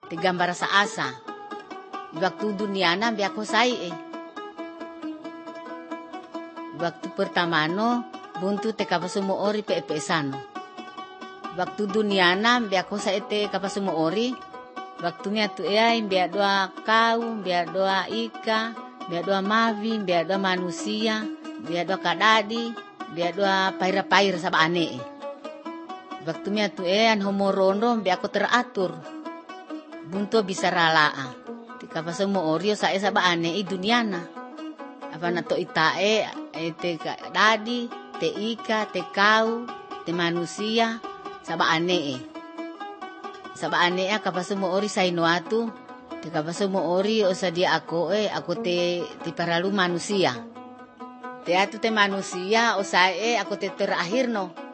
te gambar sa asa. Waktu duniana biako sai Waktu pertama no buntu te kapasumo ori pe esano. Waktu duniana biako sai te kapasumo ori. Waktunya tu biar doa kau, biar doa ika, biar doa mavi, biar doa manusia, biar doa kadadi, biar doa paira-pair saba ane. Waktunya tu an homorondo biar aku teratur. Buntu bisa ralaa. Tika pasemo orio sa saba ane duniana. Apa na to itae te kadadi, te ika, te kau, te manusia saba ane. Saba ane kapasumo ori sainoatu. Te kapasumo ori osadia aku te paralu manusia. Te atu te manusia osae aku te terakhir no.